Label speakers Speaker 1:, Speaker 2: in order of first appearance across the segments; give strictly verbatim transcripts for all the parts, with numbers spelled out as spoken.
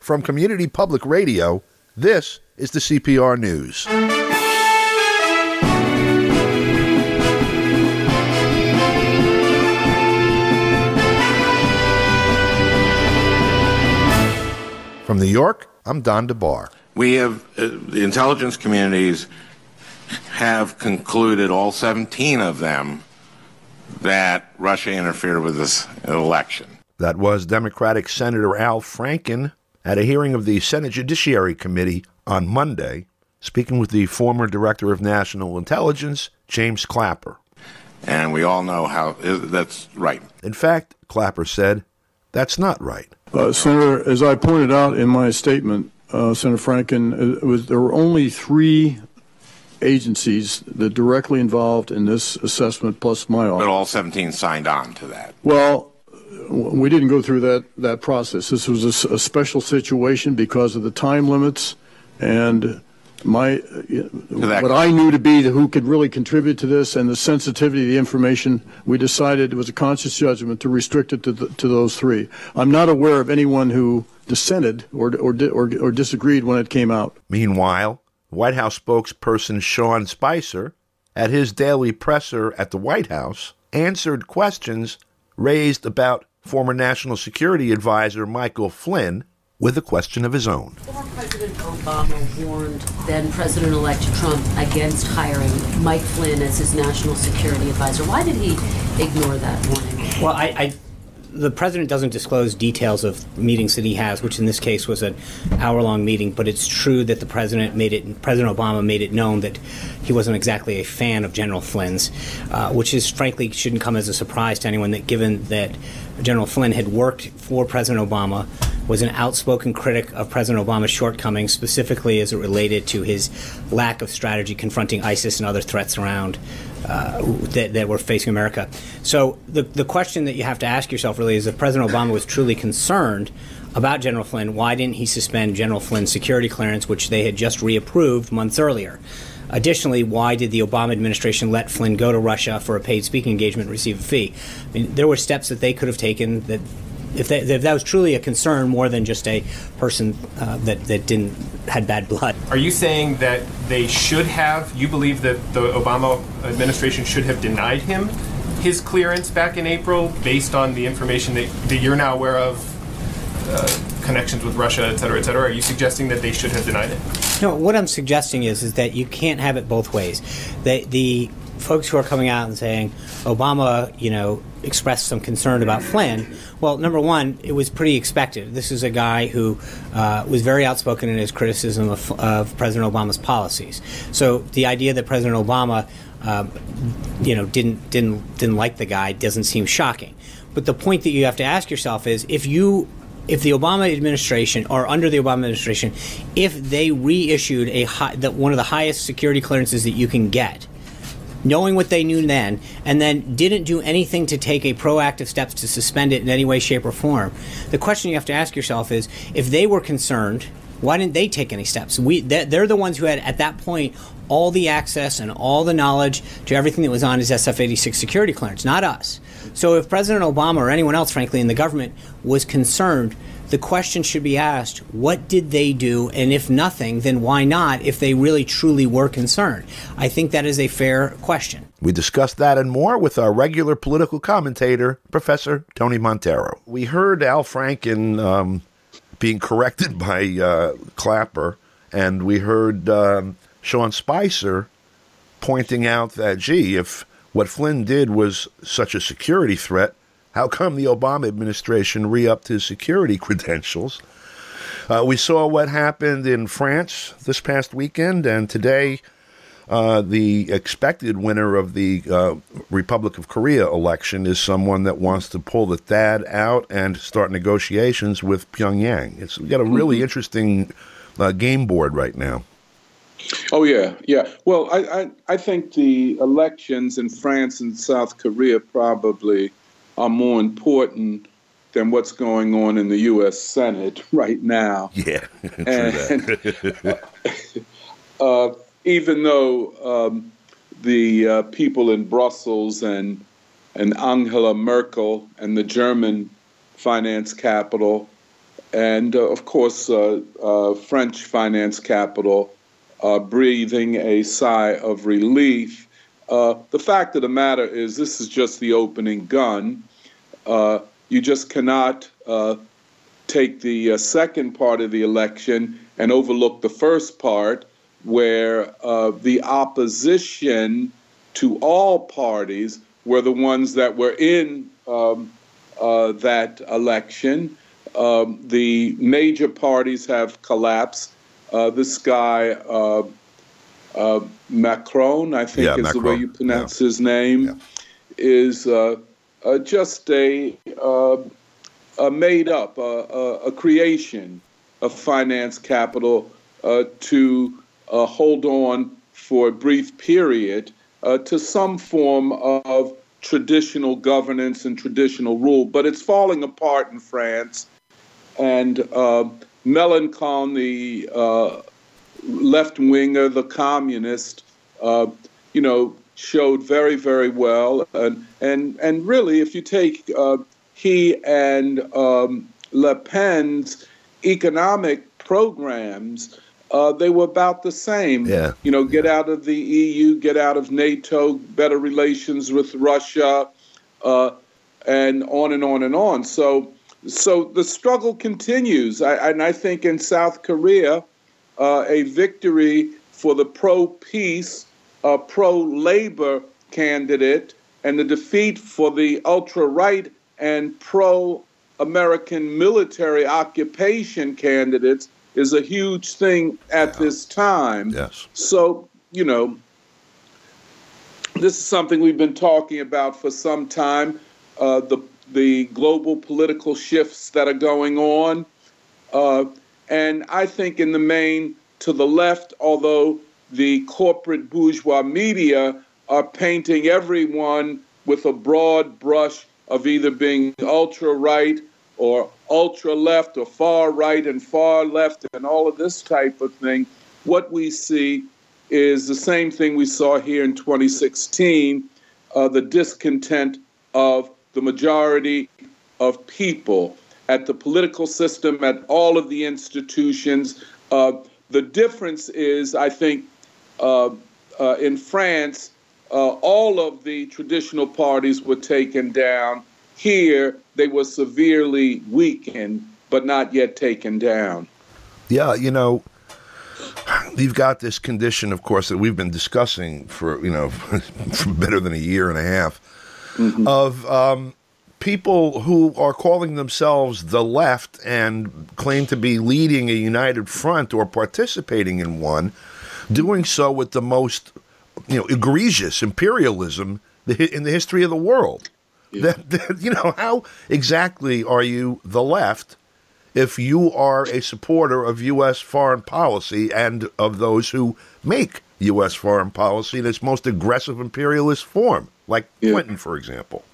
Speaker 1: From Community Public Radio, this is the C P R News. From New York, I'm Don DeBar.
Speaker 2: We have, uh, the intelligence communities have concluded, all seventeen of them, that Russia interfered with this election.
Speaker 1: That was Democratic Senator Al Franken at a hearing of the Senate Judiciary Committee on Monday, speaking with the former Director of National Intelligence, James Clapper.
Speaker 2: And we all know how that's right.
Speaker 1: In fact, Clapper said, that's not right.
Speaker 3: Uh, Senator, as I pointed out in my statement, uh, Senator Franken, it was, there were only three agencies that directly involved in this assessment, plus my office.
Speaker 2: But all seventeen signed on to that.
Speaker 3: Well, we didn't go through that, that process. This was a, a special situation because of the time limits and my what I knew to be the, who could really contribute to this and the sensitivity of the information. We decided it was a conscious judgment to restrict it to, the, to those three. I'm not aware of anyone who dissented or, or, or, or disagreed when it came out.
Speaker 1: Meanwhile, White House spokesperson Sean Spicer, at his daily presser at the White House, answered questions raised about former National Security Advisor Michael Flynn with a question of his own.
Speaker 4: Former President Obama warned then-President-elect Trump against hiring Mike Flynn as his national security advisor. Why did he ignore that warning?
Speaker 5: Well, I... I The president doesn't disclose details of meetings that he has, which in this case was an hour-long meeting, but it's true that the president made it, President Obama made it known that he wasn't exactly a fan of General Flynn's, uh, which is frankly shouldn't come as a surprise to anyone, that given that General Flynn had worked for President Obama, was an outspoken critic of President Obama's shortcomings, specifically as it related to his lack of strategy confronting ISIS and other threats around uh, that, that were facing America. So the the question that you have to ask yourself really is, if President Obama was truly concerned about General Flynn, why didn't he suspend General Flynn's security clearance, which they had just reapproved months earlier? Additionally, why did the Obama administration let Flynn go to Russia for a paid speaking engagement and receive a fee? I mean, there were steps that they could have taken that, if, they, if that was truly a concern, more than just a person uh, that, that didn't had bad blood.
Speaker 6: Are you saying that they should have, you believe that the Obama administration should have denied him his clearance back in April based on the information that, that you're now aware of, uh, connections with Russia, et cetera, et cetera? Are you suggesting that they should have denied it?
Speaker 5: No, what I'm suggesting is is that you can't have it both ways. The, the folks who are coming out and saying Obama, you know, expressed some concern about Flynn, well, number one, it was pretty expected. This is a guy who uh, was very outspoken in his criticism of, of President Obama's policies. So the idea that President Obama, um, you know, didn't didn't didn't like the guy doesn't seem shocking. But the point that you have to ask yourself is, if you If the Obama administration, or under the Obama administration, if they reissued a high, the, one of the highest security clearances that you can get, knowing what they knew then, and then didn't do anything to take a proactive steps to suspend it in any way, shape, or form, the question you have to ask yourself is, if they were concerned, why didn't they take any steps? We they're the ones who had, at that point, all the access and all the knowledge to everything that was on his S F eighty-six security clearance, not us. So if President Obama, or anyone else, frankly, in the government, was concerned, the question should be asked, what did they do? And if nothing, then why not, if they really truly were concerned? I think that is a fair question.
Speaker 1: We discussed that and more with our regular political commentator, Professor Tony Montero. We heard Al Franken um, being corrected by uh, Clapper, and we heard um, Sean Spicer pointing out that, gee, if what Flynn did was such a security threat, how come the Obama administration re-upped his security credentials? Uh, we saw what happened in France this past weekend, and today uh, the expected winner of the uh, Republic of Korea election is someone that wants to pull the T A D out and start negotiations with Pyongyang. It's we've got a really mm-hmm. interesting uh, game board right now.
Speaker 7: Oh, yeah, yeah. Well, I, I, I think the elections in France and South Korea probably are more important than what's going on in the U S Senate right now.
Speaker 1: Yeah,
Speaker 7: and uh, even though um, the uh, people in Brussels and and Angela Merkel and the German finance capital and uh, of course, uh, uh, French finance capital uh, breathing a sigh of relief. Uh, the fact of the matter is, this is just the opening gun. Uh, you just cannot uh, take the uh, second part of the election and overlook the first part, where uh, the opposition to all parties were the ones that were in um, uh, that election. Um, the major parties have collapsed. Uh, this guy, uh, uh, Macron, I think
Speaker 1: yeah,
Speaker 7: is
Speaker 1: Macron.
Speaker 7: the way you pronounce
Speaker 1: yeah.
Speaker 7: his name, yeah. is uh, uh, just a, uh, a made up, uh, a, a creation of finance capital uh, to uh, hold on for a brief period uh, to some form of traditional governance and traditional rule. But it's falling apart in France. And uh, Mélenchon, the uh, left-winger, the communist, uh, you know, showed very, very well. And and, and really, if you take uh, he and um, Le Pen's economic programs, uh, they were about the same.
Speaker 1: Yeah.
Speaker 7: You know, get
Speaker 1: yeah.
Speaker 7: out of the E U, get out of NATO, better relations with Russia, uh, and on and on and on. So. So the struggle continues, I, and I think in South Korea, uh, a victory for the pro-peace, uh, pro-labor candidate, and the defeat for the ultra-right and pro-American military occupation candidates is a huge thing at yeah. this time.
Speaker 1: Yes.
Speaker 7: So, you know, this is something we've been talking about for some time. Uh, the the global political shifts that are going on. Uh, and I think in the main, to the left, although the corporate bourgeois media are painting everyone with a broad brush of either being ultra-right or ultra-left or far-right and far-left and all of this type of thing, what we see is the same thing we saw here in twenty sixteen, uh, the discontent of the majority of people at the political system, at all of the institutions. Uh, the difference is, I think, uh, uh, in France, uh, all of the traditional parties were taken down. Here, they were severely weakened, but not yet taken down.
Speaker 1: Yeah, you know, you've got this condition, of course, that we've been discussing for, you know, for better than a year and a half, mm-hmm. of um, people who are calling themselves the left and claim to be leading a united front or participating in one, doing so with the most, you know, egregious imperialism in the history of the world. Yeah. That, that, you know, how exactly are you the left if you are a supporter of U S foreign policy and of those who make U S foreign policy in its most aggressive imperialist form, like yeah. Clinton, for example?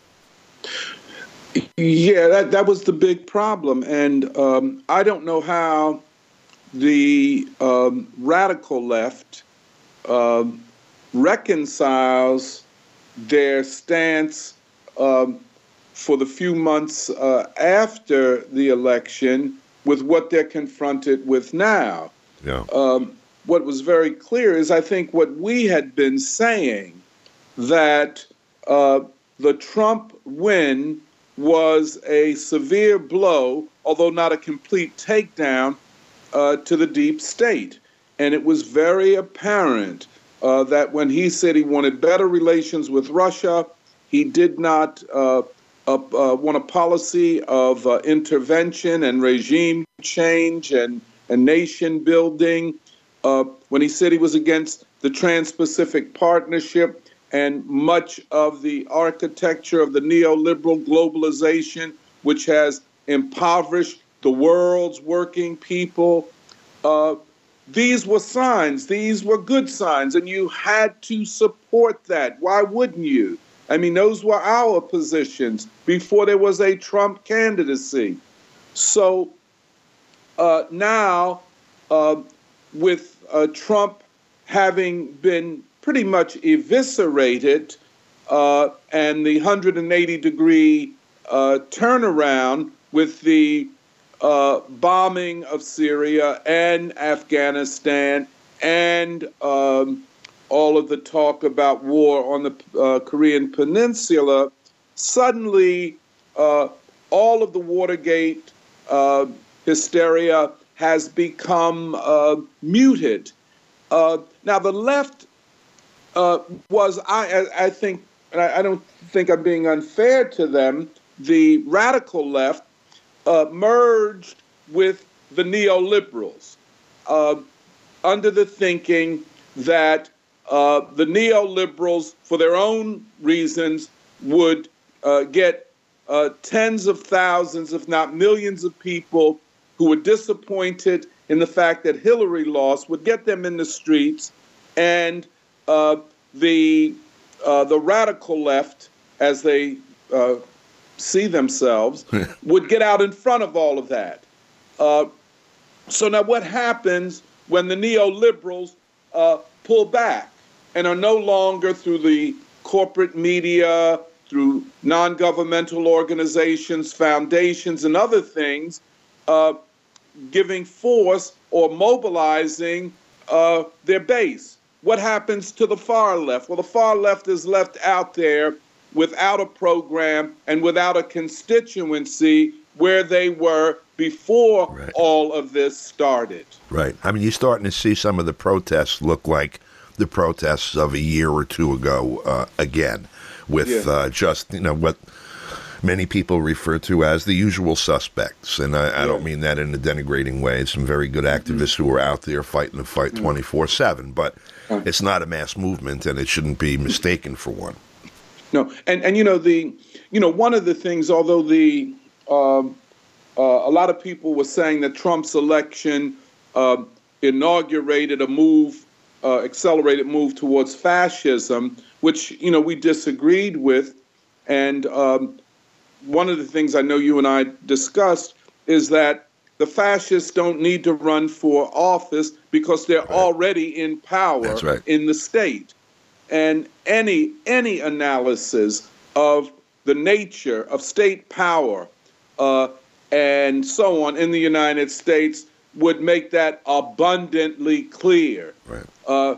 Speaker 7: Yeah, that, that was the big problem. And um, I don't know how the um, radical left um, reconciles their stance um, for the few months uh, after the election with what they're confronted with now.
Speaker 1: Yeah.
Speaker 7: Um, what was very clear is, I think, what we had been saying, that uh, the Trump win was a severe blow, although not a complete takedown, uh, to the deep state. And it was very apparent uh, that when he said he wanted better relations with Russia, he did not uh, uh, uh, want a policy of uh, intervention and regime change and, and nation building. Uh, when he said he was against the Trans-Pacific Partnership and much of the architecture of the neoliberal globalization, which has impoverished the world's working people, uh, these were signs. These were good signs, and you had to support that. Why wouldn't you? I mean, those were our positions before there was a Trump candidacy. So uh, now, uh, with uh, Trump having been pretty much eviscerated uh, and the one hundred eighty degree uh, turnaround with the uh, bombing of Syria and Afghanistan and um, all of the talk about war on the uh, Korean Peninsula, suddenly uh, all of the Watergate uh, hysteria has become uh, muted. Uh, now, the left uh, was, I, I think, and I, I don't think I'm being unfair to them, the radical left uh, merged with the neoliberals uh, under the thinking that uh, the neoliberals, for their own reasons, would uh, get uh, tens of thousands, if not millions of people who were disappointed in the fact that Hillary lost, would get them in the streets, and uh, the uh, the radical left, as they uh, see themselves, would get out in front of all of that. Uh, so now what happens when the neoliberals uh, pull back and are no longer through the corporate media, through non-governmental organizations, foundations, and other things, uh, giving force or mobilizing uh, their base? What happens to the far left? Well, the far left is left out there without a program and without a constituency where they were before right. all of this started.
Speaker 1: Right. I mean, you're starting to see some of the protests look like the protests of a year or two ago uh, again, with yeah. uh, just, you know, what many people refer to as the usual suspects. And I, I yeah. don't mean that in a denigrating way. Some very good activists mm-hmm. who are out there fighting the fight twenty-four seven, but it's not a mass movement, and it shouldn't be mistaken for one.
Speaker 7: No, and, and you know, the you know, one of the things, although the um, uh, a lot of people were saying that Trump's election uh, inaugurated a move, uh, accelerated move towards fascism, which, you know, we disagreed with. And um, one of the things I know you and I discussed is that the fascists don't need to run for office because they're right. already in power
Speaker 1: right.
Speaker 7: in the state. And any any analysis of the nature of state power uh, and so on in the United States would make that abundantly clear.
Speaker 1: Right.
Speaker 7: Uh,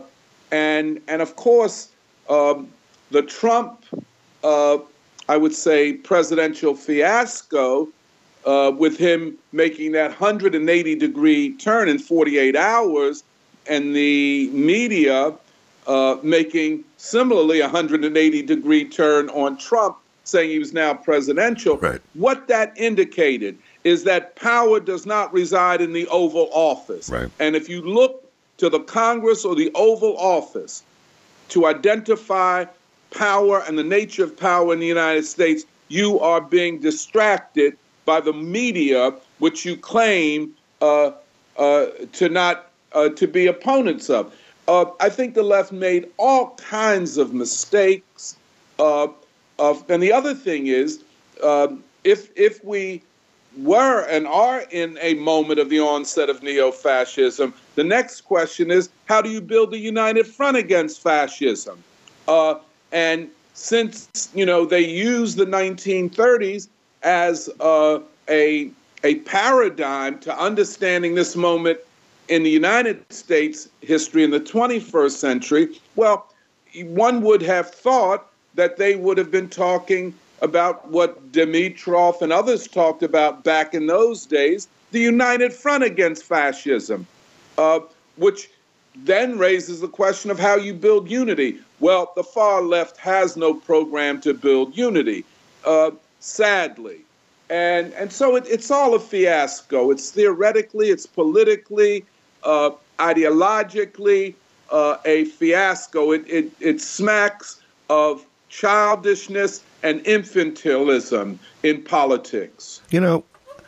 Speaker 7: and and of course, um, the Trump, uh, I would say, presidential fiasco, uh, with him making that one hundred eighty degree turn in forty-eight hours, and the media uh, making similarly a one hundred eighty degree turn on Trump, saying he was now presidential.
Speaker 1: Right.
Speaker 7: What that indicated is that power does not reside in the Oval Office.
Speaker 1: Right.
Speaker 7: And if you look to the Congress or the Oval Office to identify power and the nature of power in the United States, you are being distracted by the media, which you claim uh, uh, to not uh, to be opponents of. Uh, I think the left made all kinds of mistakes. Uh, of, and the other thing is, uh, if if we were and are in a moment of the onset of neo-fascism, the next question is, how do you build a united front against fascism? Uh, and since, you know, they use the nineteen thirties as uh, a a paradigm to understanding this moment in the United States history in the twenty-first century, well, one would have thought that they would have been talking about what Dimitrov and others talked about back in those days, the united front against fascism, uh, which then raises the question of how you build unity. Well, the far left has no program to build unity, uh, sadly. And and so it, it's all a fiasco. It's theoretically, it's politically, uh, ideologically, uh, a fiasco. It, it, it smacks of childishness and infantilism in politics.
Speaker 1: You know,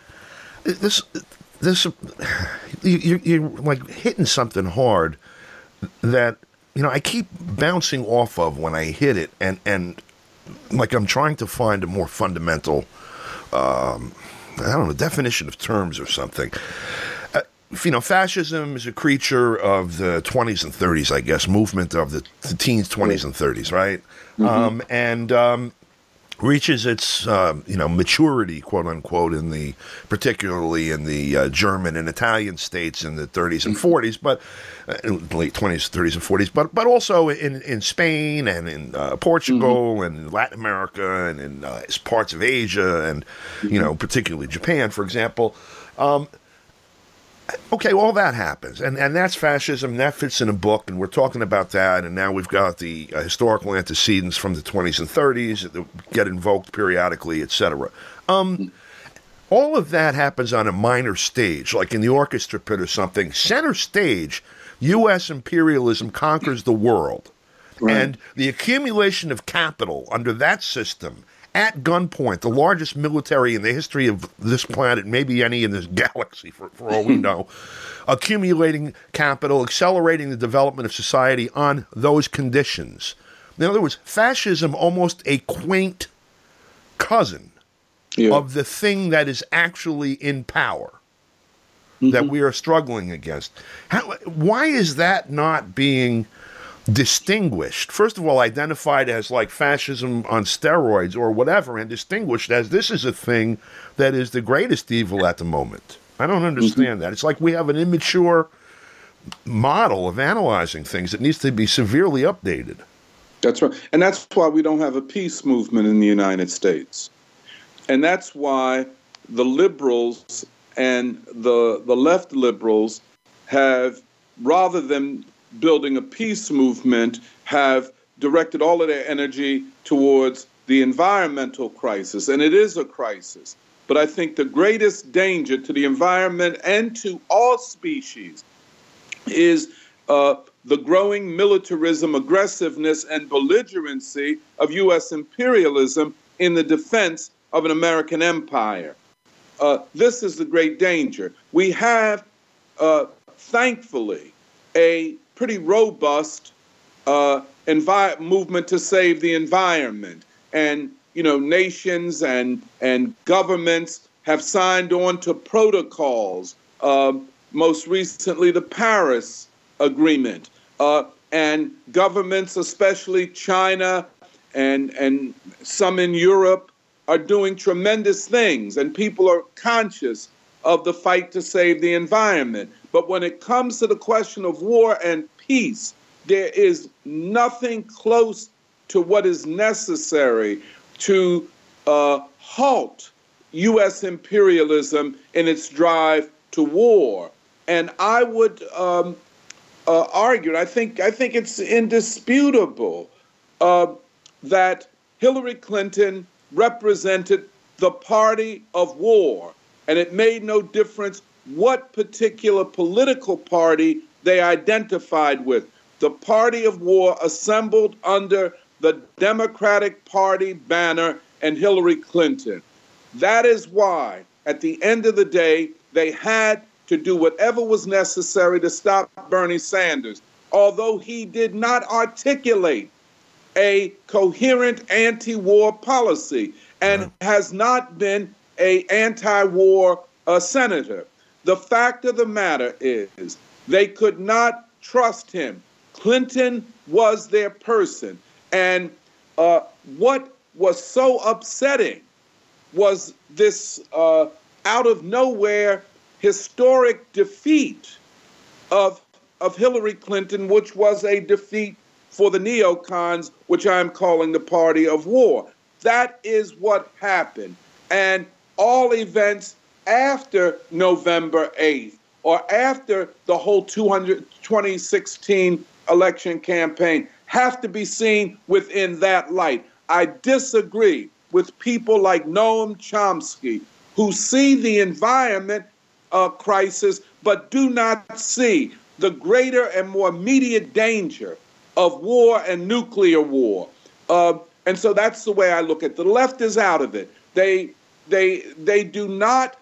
Speaker 1: this this you, you're like hitting something hard that, you know, I keep bouncing off of when I hit it, and and like I'm trying to find a more fundamental, um, I don't know, definition of terms or something. Uh, you know, fascism is a creature of the twenties and thirties, I guess, movement of the, the teens, twenties, and thirties, right? Mm-hmm. Um, and um, reaches its uh, you know maturity, quote unquote, in the particularly in the uh, German and Italian states in the thirties and forties, but uh, late twenties, thirties, and forties, but but also in, in Spain and in uh, Portugal mm-hmm. and in Latin America and in uh, parts of Asia and mm-hmm. you know particularly Japan, for example. Um, Okay, all that happens, and and that's fascism. That fits in a book, and we're talking about that. And now we've got the uh, historical antecedents from the twenties and thirties that get invoked periodically, et cetera. Um, all of that happens on a minor stage, like in the orchestra pit or something. Center stage, U S imperialism conquers the world, right. And the accumulation of capital under that system at gunpoint, the largest military in the history of this planet, maybe any in this galaxy, for, for all we know, accumulating capital, accelerating the development of society on those conditions. In other words, fascism almost a quaint cousin yeah. of the thing that is actually in power mm-hmm. that we are struggling against. How, why is that not being distinguished, first of all, identified as like fascism on steroids or whatever, and distinguished as this is a thing that is the greatest evil at the moment? I don't understand mm-hmm. that. It's like we have an immature model of analyzing things that needs to be severely updated.
Speaker 7: That's right. And that's why we don't have a peace movement in the United States. And that's why the liberals and the the left liberals have, rather than building a peace movement, have directed all of their energy towards the environmental crisis. And it is a crisis. But I think the greatest danger to the environment and to all species is uh, the growing militarism, aggressiveness, and belligerency of U S imperialism in the defense of an American empire. Uh, this is the great danger. We have, uh, thankfully, a pretty robust uh, envi- movement to save the environment. And, you know, nations and, and governments have signed on to protocols, uh, most recently the Paris Agreement. Uh, and governments, especially China and, and some in Europe, are doing tremendous things. And people are conscious of the fight to save the environment. But when it comes to the question of war and peace, there is nothing close to what is necessary to uh, halt U S imperialism in its drive to war. And I would um, uh, argue, and I think I think it's indisputable uh, that Hillary Clinton represented the party of war, and it made no difference what particular political party they identified with. The party of war assembled under the Democratic Party banner and Hillary Clinton. That is why, at the end of the day, they had to do whatever was necessary to stop Bernie Sanders, although he did not articulate a coherent anti-war policy and has not been an anti-war uh, senator. The fact of the matter is they could not trust him. Clinton was their person. And uh, what was so upsetting was this uh, out of nowhere historic defeat of, of Hillary Clinton, which was a defeat for the neocons, which I'm calling the party of war. That is what happened. And all events after November eighth or after the whole twenty sixteen election campaign have to be seen within that light. I disagree with people like Noam Chomsky, who see the environment uh, crisis but do not see the greater and more immediate danger of war and nuclear war. Uh, and so that's the way I look at it. The left is out of it. They, they, they do not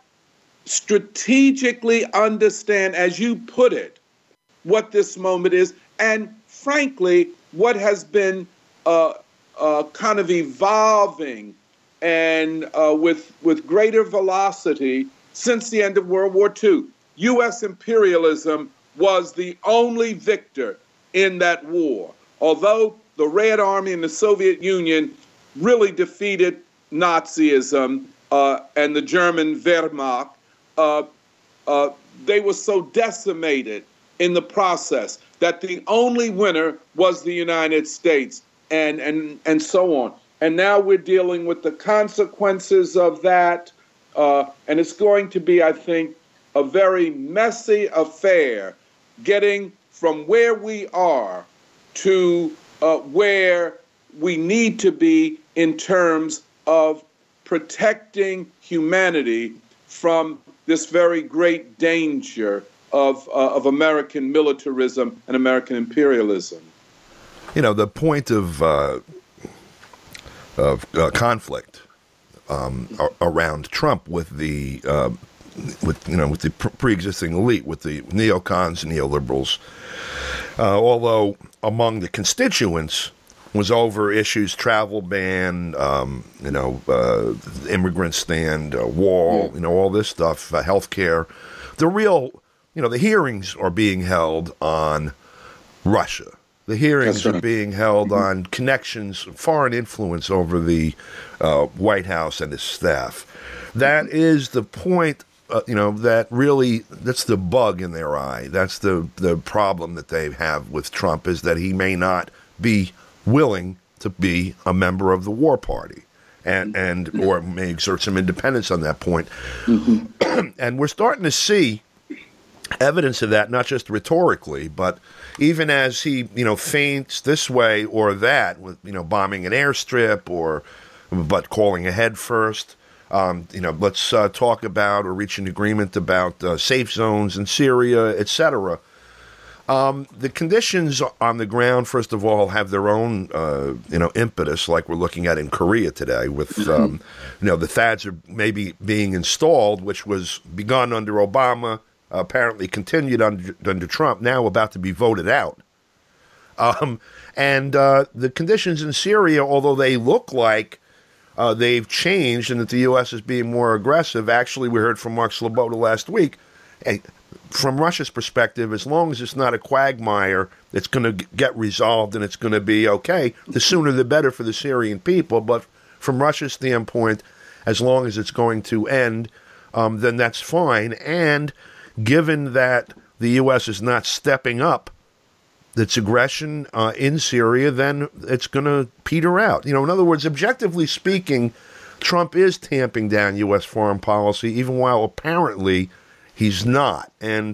Speaker 7: strategically understand, as you put it, what this moment is, and frankly, what has been uh, uh, kind of evolving and uh, with, with greater velocity since the end of World War Two. U S imperialism was the only victor in that war. Although the Red Army and the Soviet Union really defeated Nazism uh, and the German Wehrmacht, uh, uh, they were so decimated in the process that the only winner was the United States, and, and, and so on. And now we're dealing with the consequences of that, uh, and it's going to be, I think, a very messy affair getting from where we are to uh, where we need to be in terms of protecting humanity from this very great danger of uh, of American militarism and American imperialism.
Speaker 1: You know, the point of uh, of uh, conflict um, around Trump with the uh, with you know with the pre-existing elite, with the neocons and neoliberals, uh, although among the constituents was over issues, travel ban, um, you know, uh, immigrant stand, uh, wall, yeah. you know, all this stuff, uh, healthcare. The real, you know, the hearings are being held on Russia. The hearings right. are being held mm-hmm. on connections, foreign influence over the uh, White House and its staff. That mm-hmm. is the point, uh, you know, that really, that's the bug in their eye. That's the, the problem that they have with Trump, is that he may not be willing to be a member of the war party, and and or may exert some independence on that point. Mm-hmm. And we're starting to see evidence of that, not just rhetorically, but even as he, you know, feints this way or that, with, you know, bombing an airstrip or but calling ahead first. Um, you know, let's uh, talk about or reach an agreement about uh, safe zones in Syria, et cetera. Um, the conditions on the ground, first of all, have their own, uh, you know, impetus, like we're looking at in Korea today with, um, you know, the THAADs are maybe being installed, which was begun under Obama, uh, apparently continued under, under Trump, now about to be voted out. Um, and uh, the conditions in Syria, although they look like uh, they've changed and that the U S is being more aggressive, actually, we heard from Mark Sleboda last week, hey, from Russia's perspective, as long as it's not a quagmire, it's going to get resolved and it's going to be okay. The sooner the better for the Syrian people. But from Russia's standpoint, as long as it's going to end, um, then that's fine. And given that the U S is not stepping up its aggression uh, in Syria, then it's going to peter out. You know, in other words, objectively speaking, Trump is tamping down U S foreign policy, even while apparently he's not. And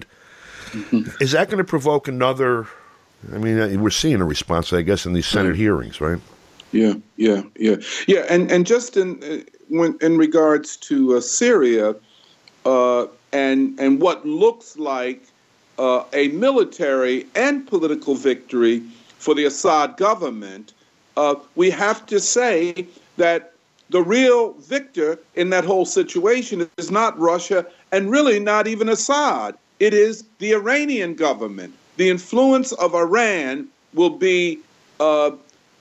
Speaker 1: is that going to provoke another, I mean, we're seeing a response, I guess, in these Senate hearings, right?
Speaker 7: Yeah, yeah, yeah. Yeah, and, and just in uh, when, in regards to uh, Syria uh, and, and what looks like uh, a military and political victory for the Assad government, uh, we have to say that the real victor in that whole situation is not Russia, and really not even Assad. It is the Iranian government. The influence of Iran will be uh,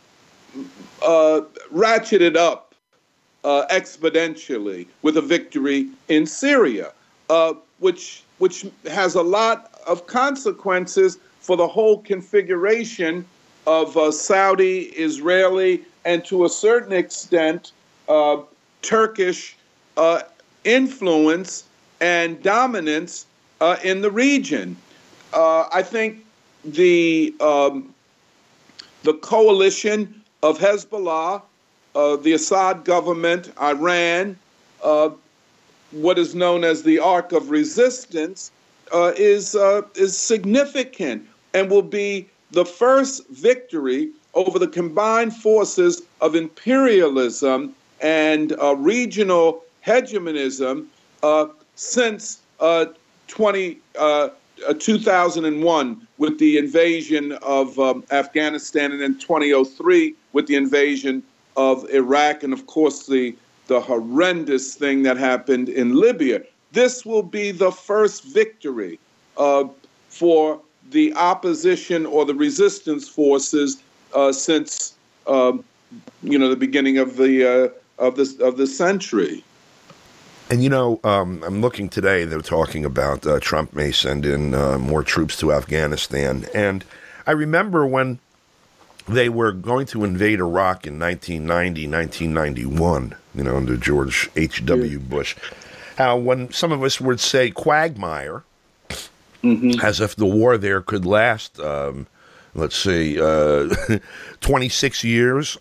Speaker 7: uh, ratcheted up uh, exponentially with a victory in Syria, uh, which which has a lot of consequences for the whole configuration of uh, Saudi, Israeli, and to a certain extent, uh, Turkish uh, influence and dominance uh, in the region. Uh, I think the um, the coalition of Hezbollah, uh, the Assad government, Iran, uh, what is known as the Arc of Resistance, uh, is uh, is significant and will be the first victory over the combined forces of imperialism and uh, regional hegemonism uh, since uh, twenty, uh, uh, two thousand one with the invasion of um, Afghanistan, and in two thousand three with the invasion of Iraq, and of course the, the horrendous thing that happened in Libya. This will be the first victory uh, for the opposition or the resistance forces uh, since um, you know the beginning of the uh, of this of the century.
Speaker 1: And, you know, um, I'm looking today, they're talking about uh, Trump may send in uh, more troops to Afghanistan. And I remember when they were going to invade Iraq in nineteen ninety, nineteen ninety-one, you know, under George H W. Bush. How when some of us would say quagmire, mm-hmm. as if the war there could last, um, let's see, uh, twenty-six years,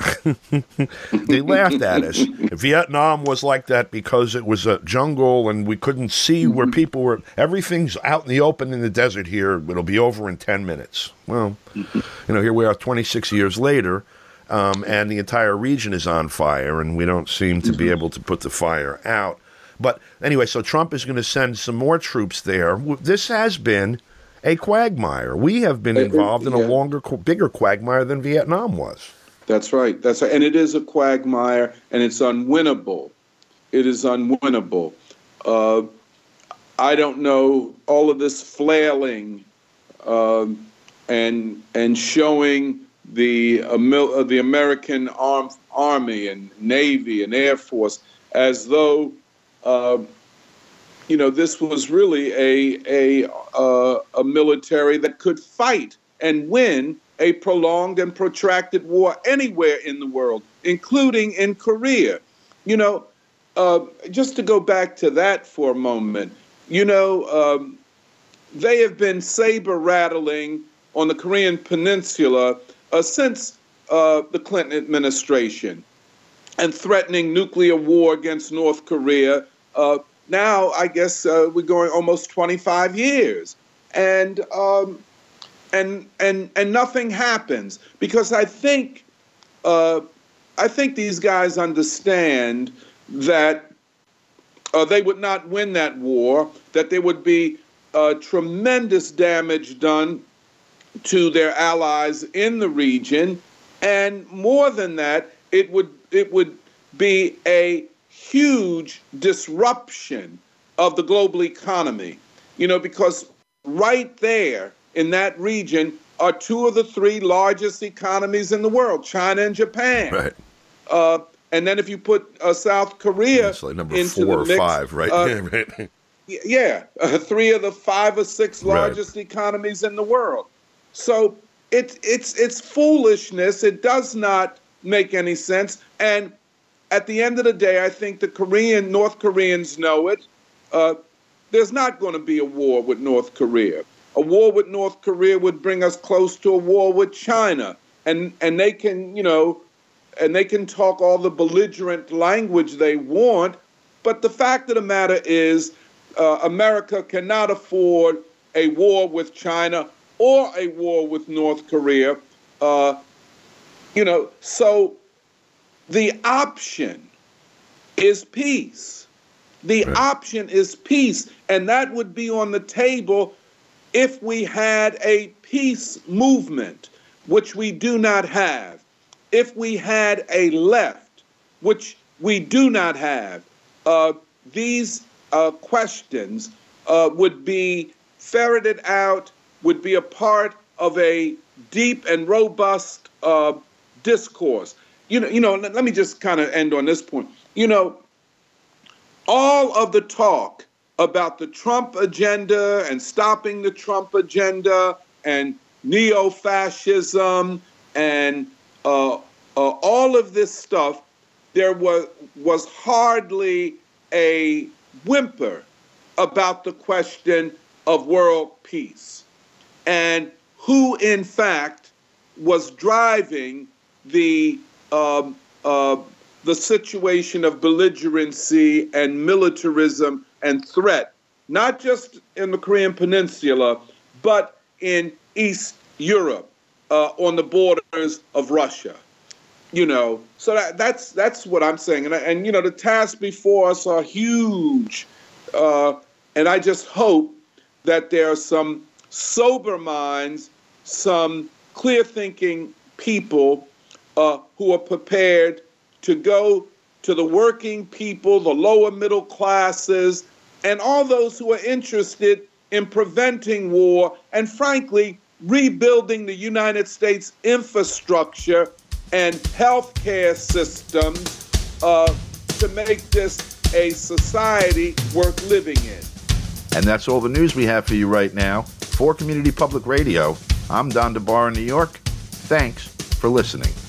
Speaker 1: they laughed at us. Vietnam was like that because it was a jungle and we couldn't see mm-hmm. where people were. Everything's out in the open in the desert here. It'll be over in ten minutes. Well, mm-hmm. you know, here we are twenty-six years later, um, and the entire region is on fire, and we don't seem to mm-hmm. be able to put the fire out. But anyway, so Trump is going to send some more troops there. This has been a quagmire. We have been involved in a longer, bigger quagmire than Vietnam was.
Speaker 7: That's right. That's right. And it is a quagmire, and it's unwinnable. It is unwinnable. Uh, I don't know, all of this flailing um, and and showing the uh, mil- uh, the American arm- Army and Navy and Air Force as though Uh, you know, this was really a a uh, a military that could fight and win a prolonged and protracted war anywhere in the world, including in Korea. You know, uh, just to go back to that for a moment, you know, um, they have been saber rattling on the Korean Peninsula uh, since uh, the Clinton administration and threatening nuclear war against North Korea. Uh, now, I guess uh, we're going almost twenty-five years, and um, and and and nothing happens because I think uh, I think these guys understand that uh, they would not win that war, that there would be uh, tremendous damage done to their allies in the region, and more than that, it would it would be a huge disruption of the global economy, you know, because right there in that region are two of the three largest economies in the world, China and Japan.
Speaker 1: Right.
Speaker 7: Uh, and then if you put uh, South Korea
Speaker 1: it's like number
Speaker 7: into
Speaker 1: four
Speaker 7: the mix,
Speaker 1: or five, right?
Speaker 7: Uh,
Speaker 1: yeah, right.
Speaker 7: yeah uh, three of the five or six largest right. economies in the world. So it's it's it's foolishness. It does not make any sense. And at the end of the day, I think the Korean, North Koreans know it. Uh, there's not going to be a war with North Korea. A war with North Korea would bring us close to a war with China. And and they can, you know, and they can talk all the belligerent language they want. But the fact of the matter is, uh, America cannot afford a war with China or a war with North Korea. Uh, you know, so the option is peace. The right. option is peace. And that would be on the table if we had a peace movement, which we do not have. If we had a left, which we do not have. Uh, these uh, questions uh, would be ferreted out, would be a part of a deep and robust uh, discourse. You know, you know. Let me just kind of end on this point. You know, all of the talk about the Trump agenda and stopping the Trump agenda and neo-fascism and uh, uh, all of this stuff, there was was hardly a whimper about the question of world peace and who, in fact, was driving the Um, uh, the situation of belligerency and militarism and threat, not just in the Korean Peninsula, but in East Europe, uh, on the borders of Russia. You know, so that, that's that's what I'm saying. And, and you know, the tasks before us are huge. Uh, and I just hope that there are some sober minds, some clear-thinking people Uh, who are prepared to go to the working people, the lower middle classes, and all those who are interested in preventing war and, frankly, rebuilding the United States infrastructure and healthcare systems uh, to make this a society worth living in.
Speaker 1: And that's all the news we have for you right now. For Community Public Radio, I'm Don DeBar in New York. Thanks. for listening.